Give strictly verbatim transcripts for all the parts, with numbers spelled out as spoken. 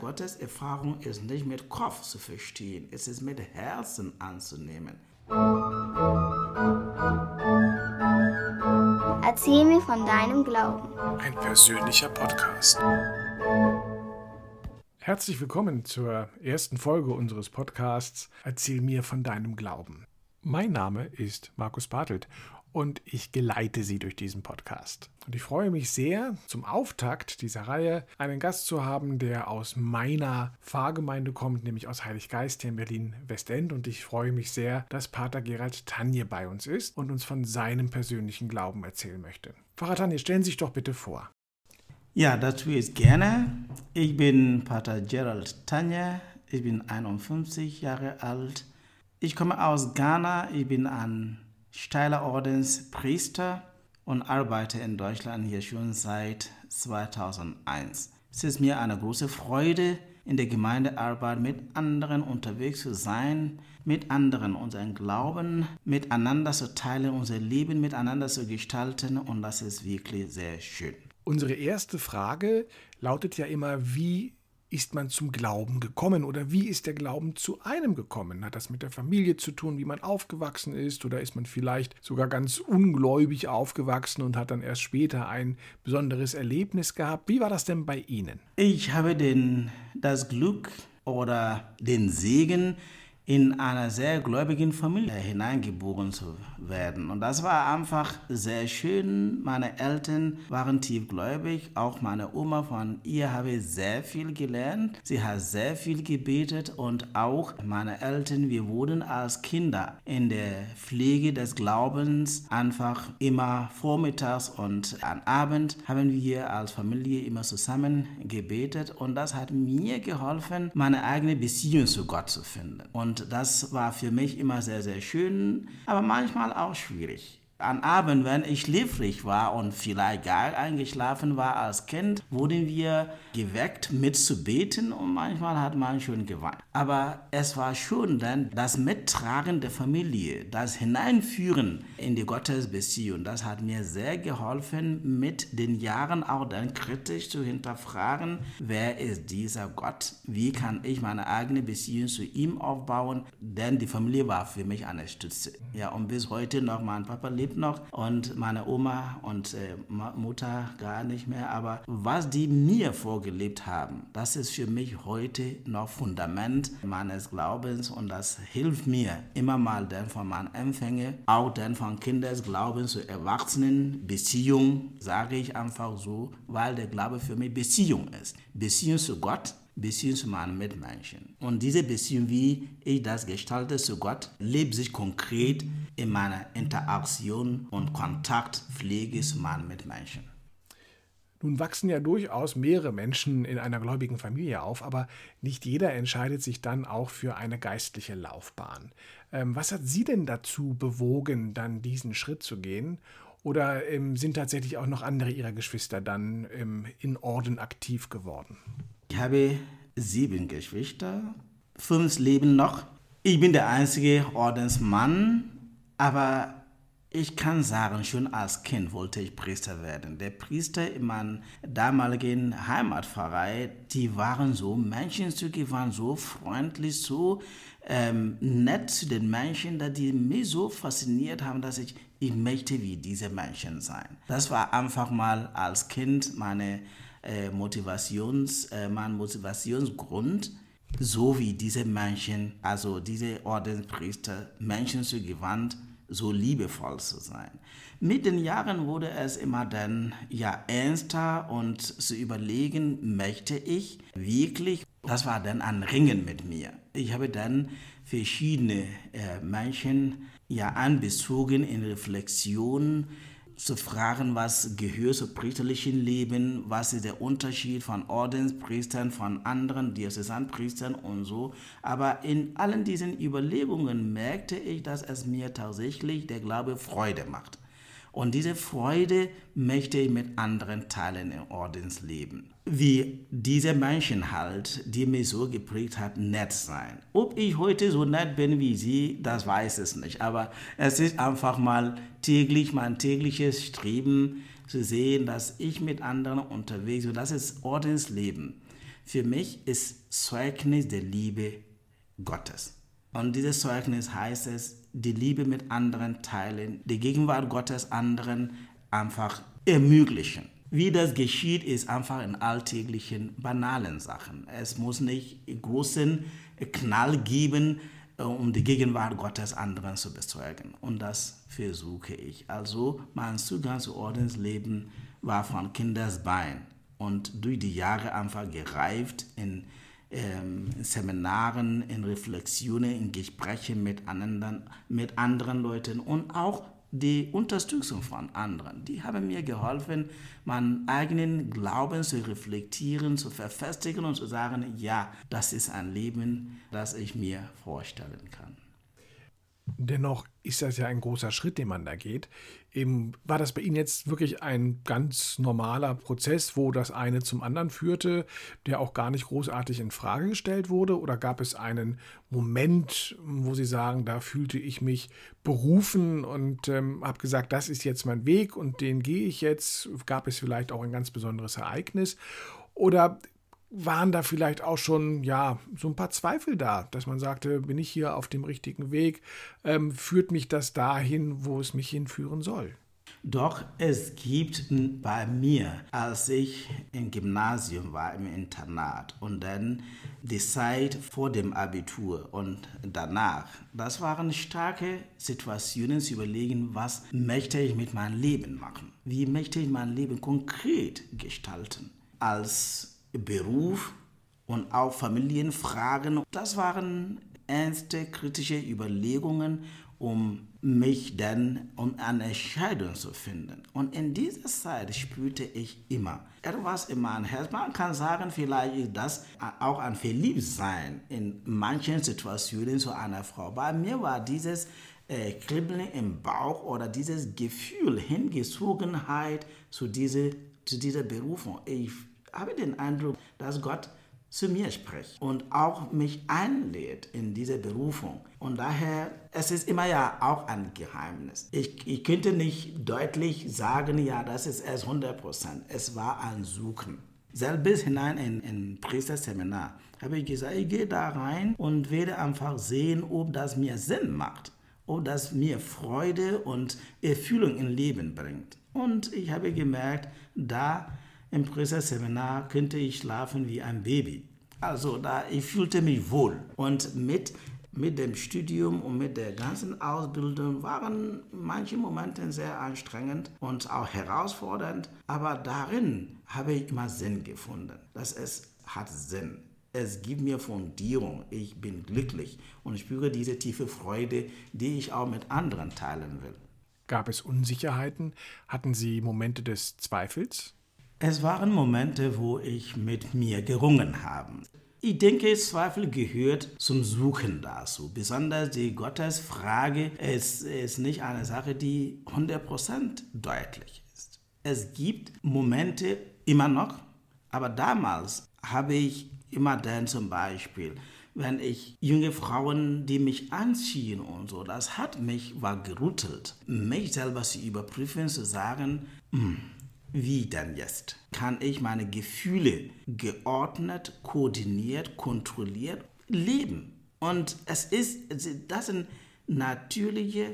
Gottes Erfahrung ist nicht mit Kopf zu verstehen, es ist mit Herzen anzunehmen. Erzähl mir von deinem Glauben. Ein persönlicher Podcast. Herzlich willkommen zur ersten Folge unseres Podcasts Erzähl mir von deinem Glauben. Mein Name ist Markus Bartelt und ich geleite Sie durch diesen Podcast. Und ich freue mich sehr, zum Auftakt dieser Reihe einen Gast zu haben, der aus meiner Pfarrgemeinde kommt, nämlich aus Heiliggeist hier in Berlin-Westend. Und ich freue mich sehr, dass Pater Gerald Tanje bei uns ist und uns von seinem persönlichen Glauben erzählen möchte. Pfarrer Tanje, stellen Sie sich doch bitte vor. Ja, das tue ich gerne. Ich bin Pater Gerald Tanje, ich bin einundfünfzig Jahre alt. Ich komme aus Ghana, ich bin ein steiler Ordenspriester und arbeite in Deutschland hier schon seit zweitausendeins. Es ist mir eine große Freude, in der Gemeindearbeit mit anderen unterwegs zu sein, mit anderen unseren Glauben miteinander zu teilen, unser Leben miteinander zu gestalten, und das ist wirklich sehr schön. Unsere erste Frage lautet ja immer, wie ist man zum Glauben gekommen oder wie ist der Glauben zu einem gekommen? Hat das mit der Familie zu tun, wie man aufgewachsen ist, oder ist man vielleicht sogar ganz ungläubig aufgewachsen und hat dann erst später ein besonderes Erlebnis gehabt? Wie war das denn bei Ihnen? Ich habe den, das Glück oder den Segen, in einer sehr gläubigen Familie hineingeboren zu werden. Und das war einfach sehr schön. Meine Eltern waren tiefgläubig, auch meine Oma, von ihr habe ich sehr viel gelernt. Sie hat sehr viel gebetet, und auch meine Eltern, wir wurden als Kinder in der Pflege des Glaubens einfach immer vormittags und am Abend haben wir als Familie immer zusammen gebetet, und das hat mir geholfen, meine eigene Beziehung zu Gott zu finden. Und Und das war für mich immer sehr, sehr schön, aber manchmal auch schwierig. Am Abend, wenn ich schläfrig war und vielleicht gar eingeschlafen war als Kind, wurden wir geweckt, mitzubeten, und manchmal hat man schon geweint. Aber es war schon dann das Mittragen der Familie, das Hineinführen in die Gottesbeziehung, das hat mir sehr geholfen, mit den Jahren auch dann kritisch zu hinterfragen, wer ist dieser Gott, wie kann ich meine eigene Beziehung zu ihm aufbauen, denn die Familie war für mich eine Stütze. Ja, und bis heute noch, mein Papa lebt noch und meine Oma und äh, Mutter gar nicht mehr, aber was die mir vorgelebt haben, das ist für mich heute noch Fundament meines Glaubens, und das hilft mir immer mal dann von meinen Empfängen, auch dann von Kindesglauben zu Erwachsenen, Beziehung, sage ich einfach so, weil der Glaube für mich Beziehung ist. Beziehung zu Gott, Beziehung zu meinen Mitmenschen. Und diese Beziehung, wie ich das gestalte zu Gott, lebt sich konkret in meiner Interaktion und Kontaktpflege zu meinen Mitmenschen. Nun wachsen ja durchaus mehrere Menschen in einer gläubigen Familie auf, aber nicht jeder entscheidet sich dann auch für eine geistliche Laufbahn. Ähm, was hat Sie denn dazu bewogen, dann diesen Schritt zu gehen? Oder ähm, sind tatsächlich auch noch andere Ihrer Geschwister dann ähm, in Orden aktiv geworden? Ich habe sieben Geschwister, fünf leben noch. Ich bin der einzige Ordensmann, aber ich kann sagen, schon als Kind wollte ich Priester werden. Der Priester in meiner damaligen Heimatpfarrei, die waren so menschenzügig, waren so freundlich, so ähm, nett zu den Menschen, dass die mich so fasziniert haben, dass ich, ich möchte wie diese Menschen sein. Das war einfach mal als Kind meine Äh, Motivations, äh, mein Motivationsgrund, so wie diese Menschen, also diese Ordenspriester, Menschen zu gewandt, so liebevoll zu sein. Mit den Jahren wurde es immer dann ja ernster, und zu überlegen, möchte ich wirklich, das war dann ein Ringen mit mir. Ich habe dann verschiedene äh, Menschen ja anbezogen in Reflexion, zu fragen, was gehört zum priesterlichen Leben, was ist der Unterschied von Ordenspriestern, von anderen Diözesanpriestern und so. Aber in allen diesen Überlegungen merkte ich, dass es mir tatsächlich der Glaube Freude macht. Und diese Freude möchte ich mit anderen teilen im Ordensleben. Wie diese Menschen halt, die mich so geprägt hat, nett sein. Ob ich heute so nett bin wie sie, das weiß ich nicht. Aber es ist einfach mal täglich, mein tägliches Streben zu sehen, dass ich mit anderen unterwegs bin. Das ist Ordensleben. für mich ist Zeugnis der Liebe Gottes. Und dieses Zeugnis heißt es, die Liebe mit anderen teilen, die Gegenwart Gottes anderen einfach ermöglichen. Wie das geschieht, ist einfach in alltäglichen, banalen Sachen. Es muss nicht großen Knall geben, um die Gegenwart Gottes anderen zu bezeugen. Und das versuche ich. Also mein Zugang zu Ordensleben war von Kindesbein und durch die Jahre einfach gereift in ähm, Seminaren, in Reflexionen, in Gesprächen mit anderen, mit anderen Leuten und auch die Unterstützung von anderen. Die haben mir geholfen, meinen eigenen Glauben zu reflektieren, zu verfestigen und zu sagen, ja, das ist ein Leben, das ich mir vorstellen kann. Dennoch ist das ja ein großer Schritt, den man da geht. Eben, war das bei Ihnen jetzt wirklich ein ganz normaler Prozess, wo das eine zum anderen führte, der auch gar nicht großartig in Frage gestellt wurde? Oder gab es einen Moment, wo Sie sagen, da fühlte ich mich berufen und ähm, habe gesagt, das ist jetzt mein Weg und den gehe ich jetzt? Gab es vielleicht auch ein ganz besonderes Ereignis? Oder waren da vielleicht auch schon, ja, so ein paar Zweifel da, dass man sagte, bin ich hier auf dem richtigen Weg? Ähm, führt mich das dahin, wo es mich hinführen soll? Doch es gibt bei mir, als ich im Gymnasium war, im Internat und dann die Zeit vor dem Abitur und danach, das waren starke Situationen zu überlegen, was möchte ich mit meinem Leben machen? Wie möchte ich mein Leben konkret gestalten? Als Beruf und auch Familienfragen. Das waren ernste, kritische Überlegungen, um mich dann, um eine Entscheidung zu finden. Und in dieser Zeit spürte ich immer etwas in meinem Herz. Man kann sagen, vielleicht ist das auch ein Verliebtsein in manchen Situationen zu einer Frau. Bei mir war dieses äh, Kribbeln im Bauch oder dieses Gefühl, Hingezogenheit zu dieser, zu dieser Berufung. Ich habe den Eindruck, dass Gott zu mir spricht und auch mich einlädt in diese Berufung. Und daher, es ist immer ja auch ein Geheimnis. Ich, ich könnte nicht deutlich sagen, ja, das ist es hundert Prozent. Es war ein Suchen. Selbst bis hinein in ein Priesterseminar habe ich gesagt, ich gehe da rein und werde einfach sehen, ob das mir Sinn macht, ob das mir Freude und Erfüllung im Leben bringt. Und ich habe gemerkt, da im Priesterseminar könnte ich schlafen wie ein Baby. Also da, ich fühlte mich wohl. Und mit, mit dem Studium und mit der ganzen Ausbildung waren manche Momente sehr anstrengend und auch herausfordernd. Aber darin habe ich immer Sinn gefunden, dass es hat Sinn. Es gibt mir Fundierung. Ich bin glücklich und spüre diese tiefe Freude, die ich auch mit anderen teilen will. Gab es Unsicherheiten? Hatten Sie Momente des Zweifels? Es waren Momente, wo ich mit mir gerungen habe. Ich denke, Zweifel gehört zum Suchen dazu. Besonders die Gottesfrage ist, ist nicht eine Sache, die hundert Prozent deutlich ist. Es gibt Momente immer noch, aber damals habe ich immer dann zum Beispiel, wenn ich junge Frauen, die mich anziehen und so, das hat mich war gerüttelt, mich selber zu überprüfen, zu sagen, mh, wie denn jetzt? Kann ich meine Gefühle geordnet, koordiniert, kontrolliert leben? Und es ist, das sind natürliche,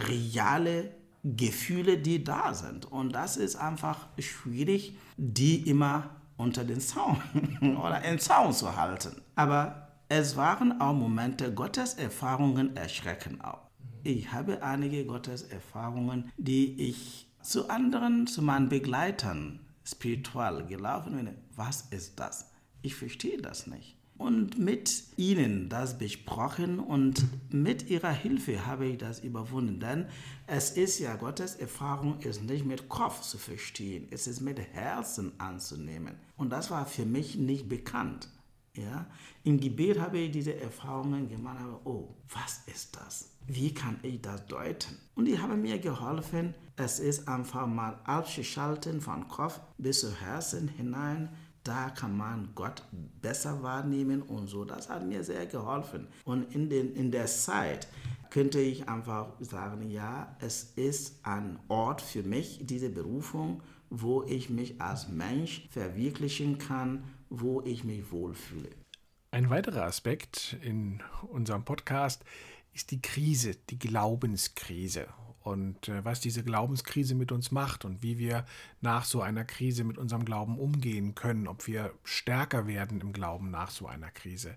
reale Gefühle, die da sind. Und das ist einfach schwierig, die immer unter den Zaun oder im Zaun zu halten. Aber es waren auch Momente, Gottes Erfahrungen erschrecken auch. Ich habe einige Gottes Erfahrungen, die ich zu anderen, zu meinen Begleitern spirituell gelaufen bin. Was ist das? Ich verstehe das nicht. Und mit ihnen das besprochen und mit ihrer Hilfe habe ich das überwunden. Denn es ist ja, Gottes Erfahrung ist nicht mit Kopf zu verstehen, es ist mit Herzen anzunehmen. Und das war für mich nicht bekannt. Ja? Im Gebet habe ich diese Erfahrungen gemacht, aber oh, was ist das? Wie kann ich das deuten? Und die haben mir geholfen, es ist einfach mal abzuschalten von Kopf bis zu Herzen hinein. Da kann man Gott besser wahrnehmen und so. Das hat mir sehr geholfen. Und in, den, in der Zeit könnte ich einfach sagen, ja, es ist ein Ort für mich, diese Berufung, wo ich mich als Mensch verwirklichen kann, wo ich mich wohlfühle. Ein weiterer Aspekt in unserem Podcast ist die Krise, die Glaubenskrise und äh, was diese Glaubenskrise mit uns macht und wie wir nach so einer Krise mit unserem Glauben umgehen können, ob wir stärker werden im Glauben nach so einer Krise.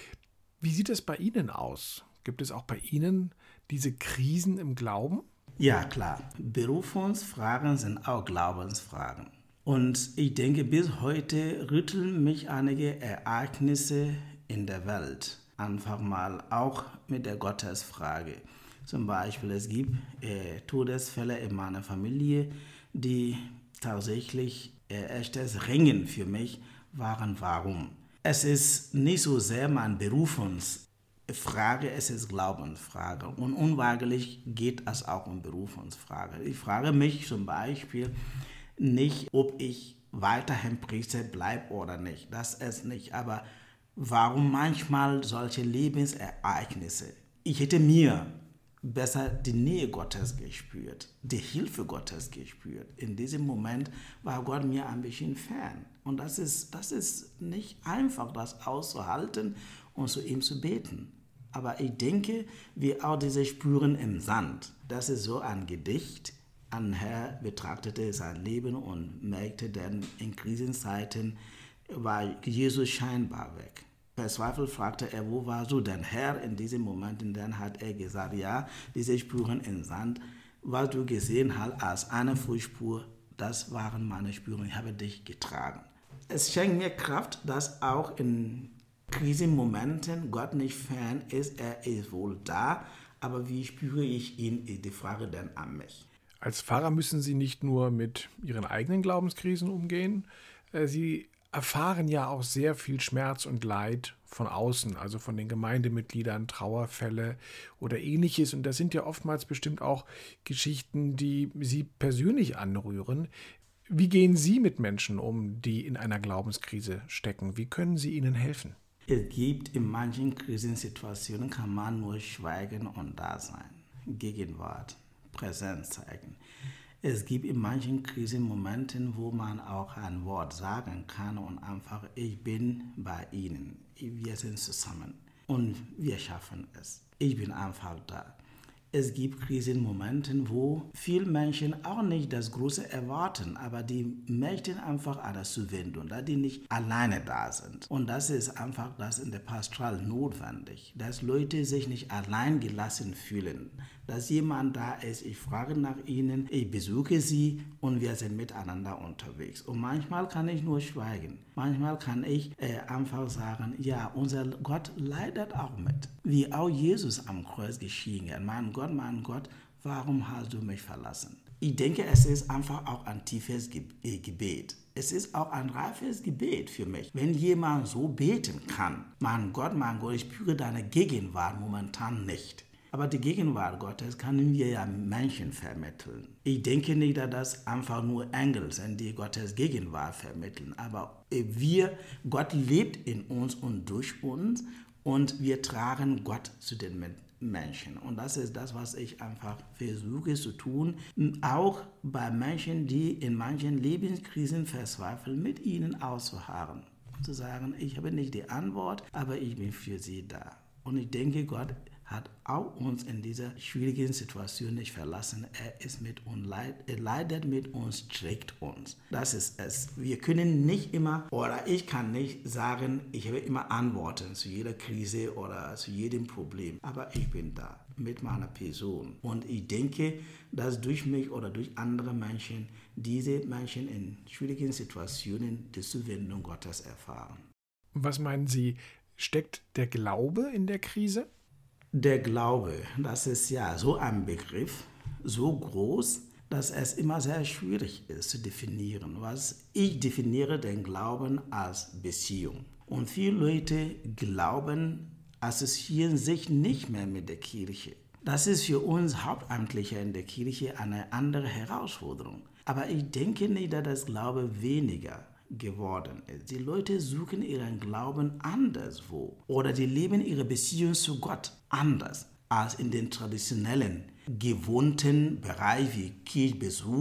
Wie sieht es bei Ihnen aus? Gibt es auch bei Ihnen diese Krisen im Glauben? Ja, klar. Berufungsfragen sind auch Glaubensfragen. Und ich denke, bis heute rütteln mich einige Ereignisse in der Welt. Einfach mal auch mit der Gottesfrage. Zum Beispiel, es gibt äh, Todesfälle in meiner Familie, die tatsächlich äh, echtes Ringen für mich waren. Warum? Es ist nicht so sehr meine Berufungsfrage, es ist Glaubensfrage. Und unweigerlich geht es auch um Berufungsfrage. Ich frage mich zum Beispiel nicht, ob ich weiterhin Priester bleibe oder nicht. Das ist nicht. Aber warum manchmal solche Lebensereignisse? Ich hätte mir besser die Nähe Gottes gespürt, die Hilfe Gottes gespürt. In diesem Moment war Gott mir ein bisschen fern. Und das ist, das ist nicht einfach, das auszuhalten und zu ihm zu beten. Aber ich denke, wir auch diese Spuren im Sand. Das ist so ein Gedicht. Ein Herr betrachtete sein Leben und merkte dann, in Krisenzeiten war Jesus scheinbar weg. Verzweifelt fragte er, wo warst du denn, Herr, in diesem Moment? Und dann hat er gesagt, ja, diese Spuren im Sand, was du gesehen hast als eine Fußspur, das waren meine Spuren, ich habe dich getragen. Es schenkt mir Kraft, dass auch in Krisenmomenten Gott nicht fern ist, er ist wohl da, aber wie spüre ich ihn, ist die Frage dann an mich. Als Pfarrer müssen Sie nicht nur mit Ihren eigenen Glaubenskrisen umgehen, Sie erfahren ja auch sehr viel Schmerz und Leid von außen, also von den Gemeindemitgliedern, Trauerfälle oder ähnliches. Und das sind ja oftmals bestimmt auch Geschichten, die Sie persönlich anrühren. Wie gehen Sie mit Menschen um, die in einer Glaubenskrise stecken? Wie können Sie ihnen helfen? Es gibt in manchen Krisensituationen, kann man nur schweigen und da sein, Gegenwart, Präsenz zeigen. Es gibt in manchen Krisenmomenten, wo man auch ein Wort sagen kann und einfach, ich bin bei Ihnen, wir sind zusammen und wir schaffen es. Ich bin einfach da. Es gibt Krisenmomente, wo viele Menschen auch nicht das Große erwarten, aber die möchten einfach eine Zuwendung, da die nicht alleine da sind. Und das ist einfach das in der Pastoral notwendig, dass Leute sich nicht allein gelassen fühlen, dass jemand da ist, ich frage nach ihnen, ich besuche sie und wir sind miteinander unterwegs. Und manchmal kann ich nur schweigen. Manchmal kann ich äh, einfach sagen, ja, unser Gott leidet auch mit. Wie auch Jesus am Kreuz geschehen hat. Mein Gott, mein Gott, warum hast du mich verlassen? Ich denke, es ist einfach auch ein tiefes Gebet. Es ist auch ein reifes Gebet für mich. Wenn jemand so beten kann, mein Gott, mein Gott, ich spüre deine Gegenwart momentan nicht. Aber die Gegenwart Gottes können wir ja Menschen vermitteln. Ich denke nicht, dass das einfach nur Engel sind, die Gottes Gegenwart vermitteln. Aber wir, Gott lebt in uns und durch uns und wir tragen Gott zu den Menschen. Und das ist das, was ich einfach versuche zu tun. Auch bei Menschen, die in manchen Lebenskrisen verzweifeln, mit ihnen auszuharren. Und zu sagen, ich habe nicht die Antwort, aber ich bin für sie da. Und ich denke, Gott hat auch uns in dieser schwierigen Situation nicht verlassen. Er ist mit uns, er leidet mit uns, trägt uns. Das ist es. Wir können nicht immer, oder ich kann nicht sagen, ich habe immer Antworten zu jeder Krise oder zu jedem Problem. Aber ich bin da mit meiner Person. Und ich denke, dass durch mich oder durch andere Menschen, diese Menschen in schwierigen Situationen die Zuwendung Gottes erfahren. Was meinen Sie, steckt der Glaube in der Krise? Der Glaube, das ist ja so ein Begriff, so groß, dass es immer sehr schwierig ist zu definieren. Was ich definiere den Glauben als Beziehung. Und viele Leute glauben, assoziieren sich nicht mehr mit der Kirche. Das ist für uns Hauptamtliche in der Kirche eine andere Herausforderung. Aber ich denke nicht, dass das Glaube weniger geworden ist. Die Leute suchen ihren Glauben anderswo oder die leben ihre Beziehung zu Gott anders als in den traditionellen, gewohnten Bereich wie Kirchbesuch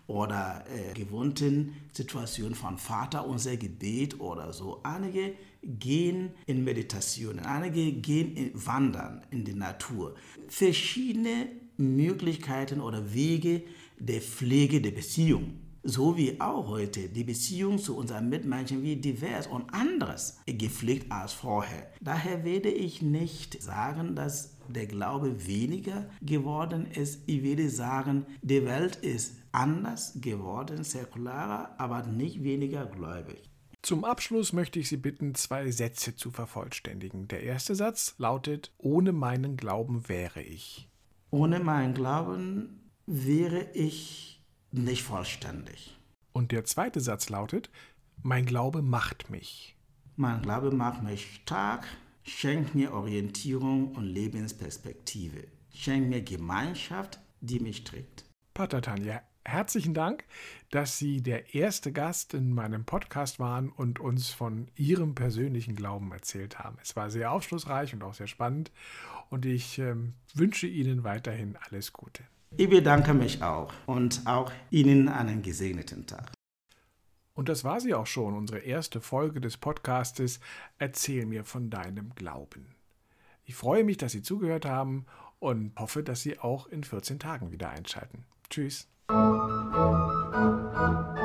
oder äh, gewohnten Situationen von Vater unser Gebet oder so. Einige gehen in Meditationen, einige gehen in Wandern in die Natur. Verschiedene Möglichkeiten oder Wege der Pflege der Beziehung. So wie auch heute die Beziehung zu unseren Mitmenschen wie divers und anderes gepflegt als vorher. Daher werde ich nicht sagen, dass der Glaube weniger geworden ist. Ich würde sagen, die Welt ist anders geworden, säkularer, aber nicht weniger gläubig. Zum Abschluss möchte ich Sie bitten, zwei Sätze zu vervollständigen. Der erste Satz lautet: Ohne meinen Glauben wäre ich. Ohne meinen Glauben wäre ich nicht vollständig. Und der zweite Satz lautet: Mein Glaube macht mich. Mein Glaube macht mich stark, schenkt mir Orientierung und Lebensperspektive, schenkt mir Gemeinschaft, die mich trägt. Pater Tanja, herzlichen Dank, dass Sie der erste Gast in meinem Podcast waren und uns von Ihrem persönlichen Glauben erzählt haben. Es war sehr aufschlussreich und auch sehr spannend und ich ähm, wünsche Ihnen weiterhin alles Gute. Ich bedanke mich auch und auch Ihnen einen gesegneten Tag. Und das war sie auch schon, unsere erste Folge des Podcastes Erzähl mir von deinem Glauben. Ich freue mich, dass Sie zugehört haben und hoffe, dass Sie auch in vierzehn Tagen wieder einschalten. Tschüss.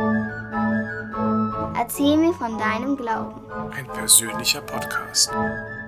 Erzähl mir von deinem Glauben. Ein persönlicher Podcast.